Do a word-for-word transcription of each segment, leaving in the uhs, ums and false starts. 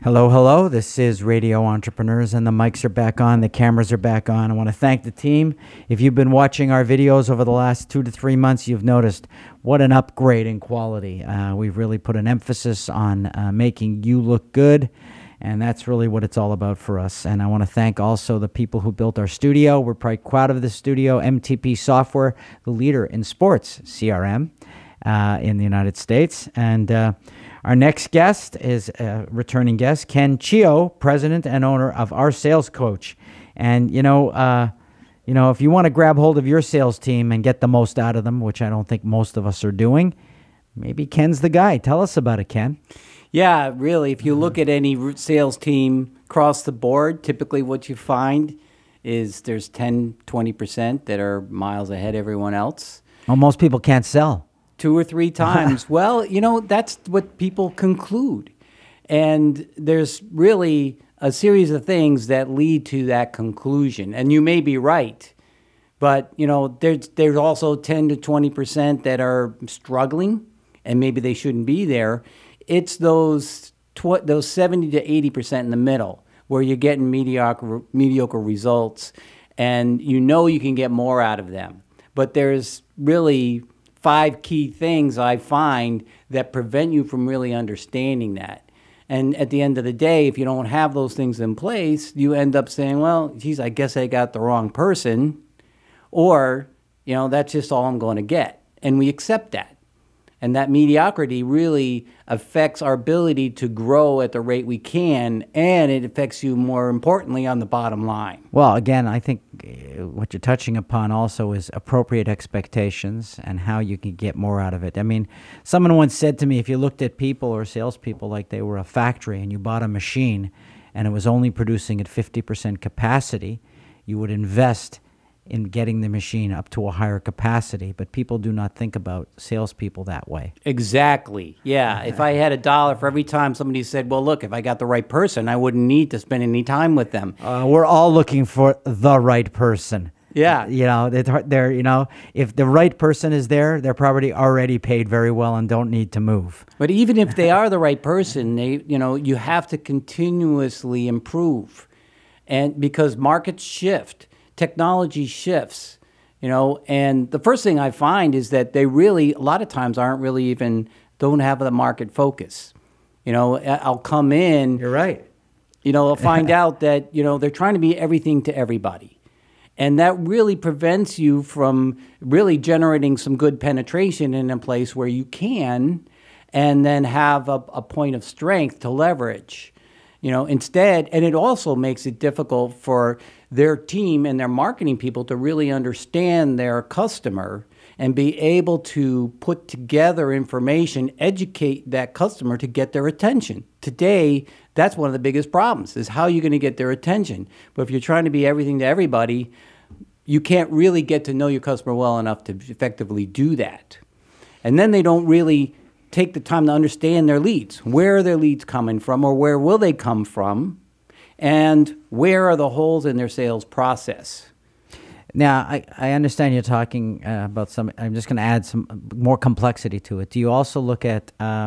Hello, hello. This is Radio Entrepreneurs, and the mics are back on, the cameras are back on. I want to thank the team. If you've been watching our videos over the last two to three months, you've noticed what an upgrade in quality. Uh, we've really put an emphasis on uh, making you look good, and that's really what it's all about for us. And I want to thank also the people who built our studio. We're quite proud of this studio. M T P Software, the leader in sports C R M uh, in the United States. And uh, Our next guest is a returning guest, Ken Chio, president and owner of Our Sales Coach. And, you know, uh, you know, if you want to grab hold of your sales team and get the most out of them, which I don't think most of us are doing, maybe Ken's the guy. Tell us about it, Ken. Yeah, really. If you look at any sales team across the board, typically what you find is there's ten, twenty percent that are miles ahead of everyone else. Well, most people can't sell. Two or three times. Well, you know, that's what people conclude. And there's really a series of things that lead to that conclusion. And you may be right. But, you know, there's there's also ten to twenty percent that are struggling, and maybe they shouldn't be there. It's those tw- those seventy to eighty percent in the middle where you're getting mediocre mediocre results, and you know you can get more out of them. But there's really five key things I find that prevent you from really understanding that. And at the end of the day, if you don't have those things in place, you end up saying, well, geez, I guess I got the wrong person. Or, you know, that's just all I'm going to get. And we accept that. And that mediocrity really affects our ability to grow at the rate we can, and it affects you, more importantly, on the bottom line. Well, again, I think uh, what you're touching upon also is appropriate expectations and how you can get more out of it. I mean, someone once said to me, if you looked at people or salespeople like they were a factory and you bought a machine and it was only producing at fifty percent capacity, you would invest in getting the machine up to a higher capacity, but people do not think about salespeople that way. Exactly. Yeah. If I had a dollar for every time somebody said, well, look, if I got the right person, I wouldn't need to spend any time with them. Uh, we're all looking for the right person. Yeah. You know, they're, they're, you know, if the right person is there, they're probably already paid very well and don't need to move. But even if they are the right person, they, you know, you have to continuously improve. And because markets shift, technology shifts, you know, and the first thing I find is that they really, a lot of times aren't really even, don't have the market focus. You know, I'll come in. You're right. You know, I'll find out that, you know, they're trying to be everything to everybody. And that really prevents you from really generating some good penetration in a place where you can, and then have a, a point of strength to leverage. You know, instead, and it also makes it difficult for their team and their marketing people to really understand their customer and be able to put together information, educate that customer to get their attention. Today, that's one of the biggest problems, is how you're going to get their attention. But if you're trying to be everything to everybody, you can't really get to know your customer well enough to effectively do that. And then they don't really take the time to understand their leads. Where are their leads coming from, or where will they come from? And where are the holes in their sales process? Now, I, I understand you're talking uh, about some, I'm just going to add some more complexity to it. Do you also look at uh,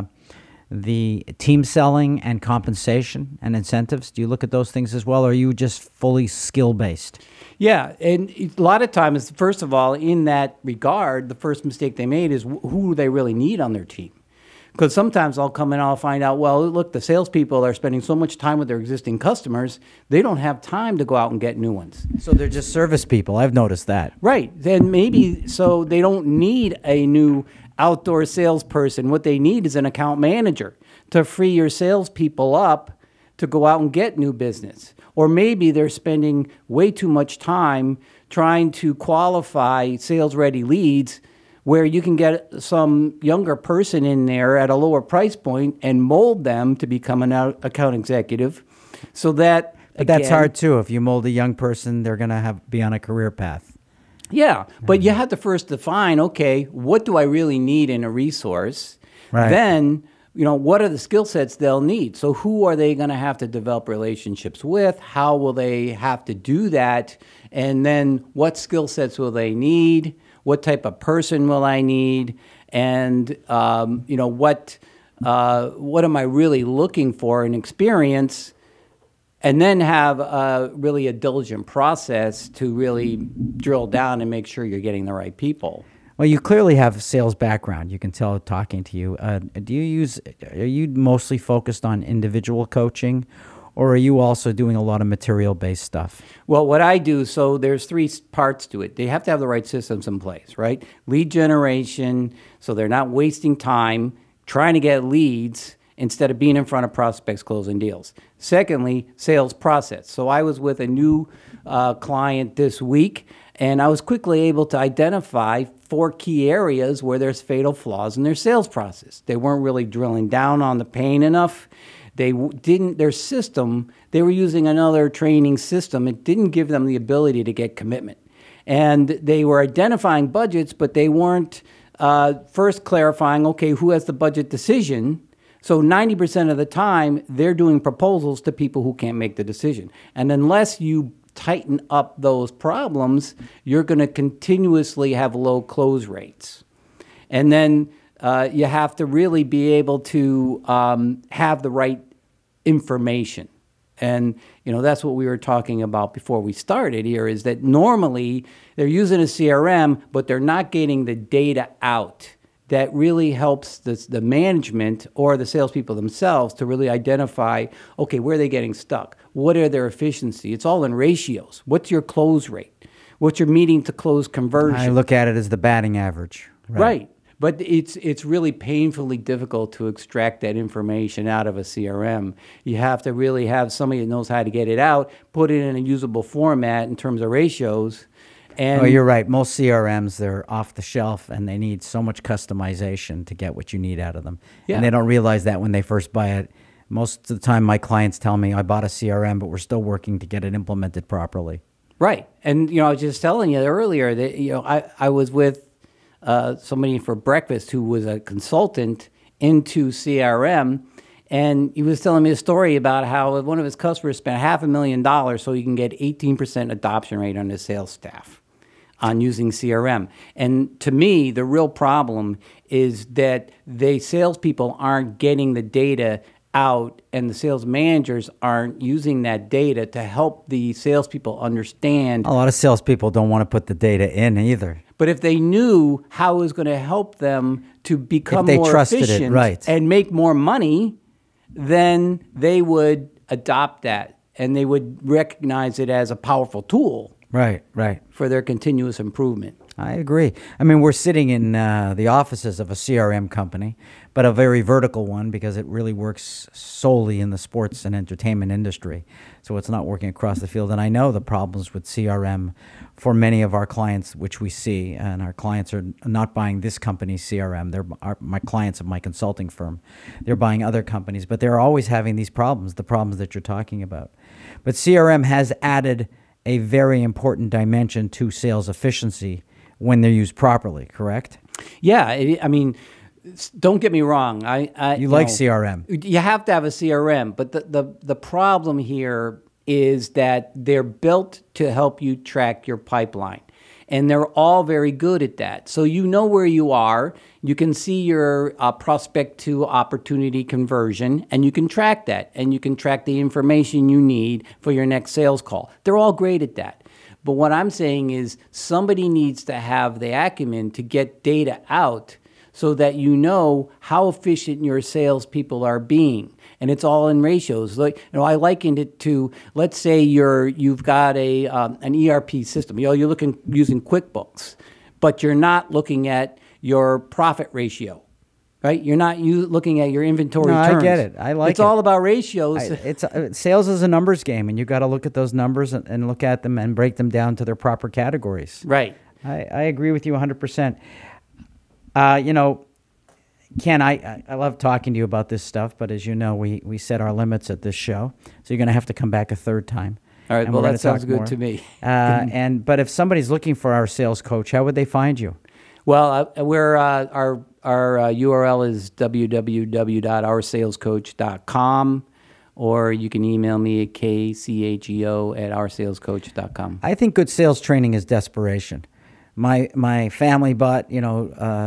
the team selling and compensation and incentives? Do you look at those things as well, or are you just fully skill-based? Yeah, and a lot of times, first of all, in that regard, the first mistake they made is who do they really need on their team? Because sometimes I'll come in and I'll find out, well, look, the salespeople are spending so much time with their existing customers, they don't have time to go out and get new ones. So they're just service people. I've noticed that. Right. Then maybe so they don't need a new outdoor salesperson. What they need is an account manager to free your salespeople up to go out and get new business. Or maybe they're spending way too much time trying to qualify sales-ready leads, where you can get some younger person in there at a lower price point and mold them to become an account executive, so that, But again, that's hard too. If you mold a young person, they're going to have be on a career path. Yeah, but you have to first define, okay, what do I really need in a resource? Right. Then, you know, what are the skill sets they'll need? So who are they going to have to develop relationships with? How will they have to do that? And then what skill sets will they need? What type of person will I need? And, um, you know, what uh, what am I really looking for in experience, and then have a, really a diligent process to really drill down and make sure you're getting the right people. Well, you clearly have a sales background. You can tell talking to you. Uh, do you use, are you mostly focused on individual coaching, or are you also doing a lot of material-based stuff? Well, what I do, so there's three parts to it. They have to have the right systems in place, right? Lead generation, so they're not wasting time trying to get leads instead of being in front of prospects closing deals. Secondly, sales process. So I was with a new uh, client this week, and I was quickly able to identify four key areas where there's fatal flaws in their sales process. They weren't really drilling down on the pain enough. They didn't, their system, they were using another training system. It didn't give them the ability to get commitment. And they were identifying budgets, but they weren't uh, first clarifying, okay, who has the budget decision? So ninety percent of the time, they're doing proposals to people who can't make the decision. And unless you tighten up those problems, you're going to continuously have low close rates. And then uh, you have to really be able to um, have the right information. And, you know, that's what we were talking about before we started here, is that normally they're using a C R M, but they're not getting the data out that really helps the, the management or the salespeople themselves to really identify, okay, where are they getting stuck? What are their efficiency? It's all in ratios. What's your close rate? What's your meeting to close conversion? I look at it as the batting average. Right. right. But it's it's really painfully difficult to extract that information out of a C R M. You have to really have somebody that knows how to get it out, put it in a usable format in terms of ratios. And oh, you're right. Most C R Ms, they're off the shelf, and they need so much customization to get what you need out of them. Yeah. And they don't realize that when they first buy it. Most of the time, my clients tell me, I bought a C R M, but we're still working to get it implemented properly. Right. And, you know, I was just telling you earlier that, you know, I, I was with uh, somebody for breakfast who was a consultant into C R M, and he was telling me a story about how one of his customers spent half a million dollars so he can get eighteen percent adoption rate on his sales staff on using C R M. And to me, the real problem is that the salespeople aren't getting the data out, and the sales managers aren't using that data to help the salespeople understand. A lot of salespeople don't want to put the data in either. But if they knew how it was going to help them to become more efficient it, right. and make more money, then they would adopt that, and they would recognize it as a powerful tool. Right, right. For their continuous improvement. I agree. I mean, we're sitting in uh, the offices of a C R M company, but a very vertical one because it really works solely in the sports and entertainment industry. So it's not working across the field. And I know the problems with C R M for many of our clients, which we see, and our clients are not buying this company's C R M. They're our, my clients of my consulting firm. They're buying other companies, but they're always having these problems, the problems that you're talking about. But C R M has added a very important dimension to sales efficiency when they're used properly, correct? Yeah, it, I mean, don't get me wrong. I, I you, you like know, C R M. You have to have a C R M, but the, the, the problem here is that they're built to help you track your pipeline. And they're all very good at that. So you know where you are. You can see your uh, prospect to opportunity conversion, and you can track that. And you can track the information you need for your next sales call. They're all great at that. But what I'm saying is somebody needs to have the acumen to get data out so that you know how efficient your salespeople are being. And it's all in ratios. Like, you know, I likened it to, let's say you're you've got a um, an E R P system. You know, you're looking using QuickBooks, but you're not looking at your profit ratio, right? You're not you looking at your inventory no, turns. I get it. I like it's it. It's all about ratios. I, it's uh, sales is a numbers game, and you got to look at those numbers and, and look at them and break them down to their proper categories. Right. I, I agree with you one hundred percent. Uh, you know. Ken, I, I love talking to you about this stuff, but as you know, we, we set our limits at this show, so you're going to have to come back a third time. All right, well, that sounds good more. to me. uh, and But if somebody's looking for our sales coach, how would they find you? Well, uh, we're, uh, our our uh, U R L is w w w dot our sales coach dot com, or you can email me at k c h e o at our sales coach dot com. I think good sales training is desperation. My, my family bought, you know... Uh,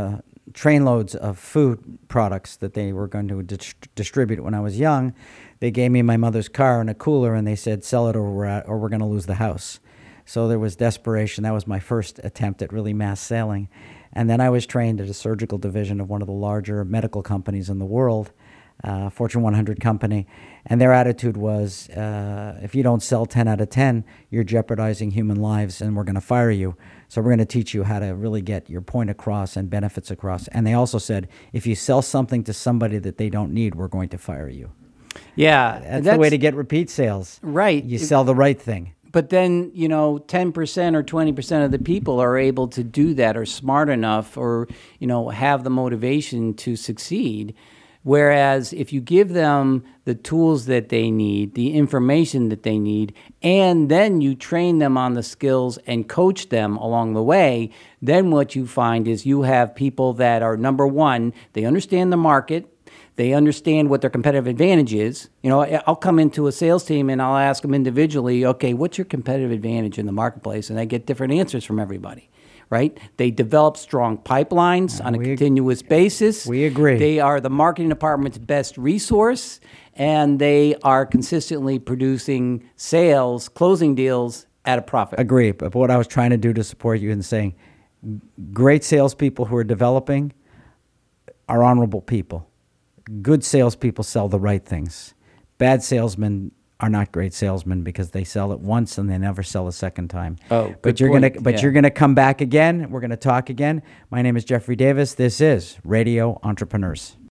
trainloads of food products that they were going to dis- distribute when I was young. They gave me my mother's car and a cooler, and they said, sell it or we're, at, or we're going to lose the house. So there was desperation. That was my first attempt at really mass selling. And then I was trained at a surgical division of one of the larger medical companies in the world, uh, Fortune one hundred company. And their attitude was, uh, if you don't sell ten out of ten, you're jeopardizing human lives and we're going to fire you. So we're going to teach you how to really get your point across and benefits across. And they also said, if you sell something to somebody that they don't need, we're going to fire you. Yeah. That's, that's the way to get repeat sales. Right. You sell the right thing. But then, you know, ten percent or twenty percent of the people are able to do that, or smart enough, or, you know, have the motivation to succeed. Whereas if you give them the tools that they need, the information that they need, and then you train them on the skills and coach them along the way, then what you find is you have people that are, number one, they understand the market. They understand what their competitive advantage is. You know, I'll come into a sales team and I'll ask them individually, okay, what's your competitive advantage in the marketplace? And I get different answers from everybody, right? They develop strong pipelines uh, on a continuous ag- basis. We agree. They are the marketing department's best resource, and they are consistently producing sales, closing deals at a profit. Agree. But what I was trying to do to support you in saying, great salespeople who are developing are honorable people. Good salespeople sell the right things. Bad salesmen are not great salesmen because they sell it once and they never sell a second time. Oh, but you're point. gonna, but yeah. you're gonna come back again. We're gonna talk again. My name is Jeffrey Davis. This is Radio Entrepreneurs.